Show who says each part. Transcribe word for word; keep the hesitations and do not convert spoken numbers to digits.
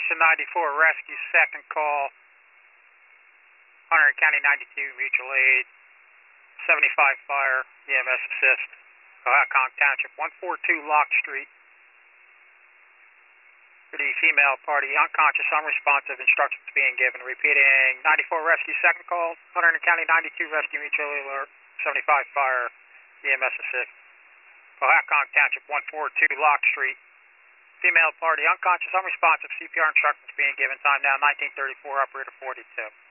Speaker 1: Station ninety-four Rescue, second call. Hunter County ninety-two Mutual Aid. seventy-five Fire, E M S Assist. Cohasset Township, one forty-two Lock Street. For the female party, unconscious, unresponsive, instructions being given. Repeating, ninety-four Rescue, second call. Hunter County ninety-two Rescue, Mutual Alert. seventy-five Fire, E M S Assist. Cohasset Township, one forty-two Lock Street. Female party, unconscious, unresponsive, C P R instructions being given. Time now, nineteen thirty-four, operator forty-two.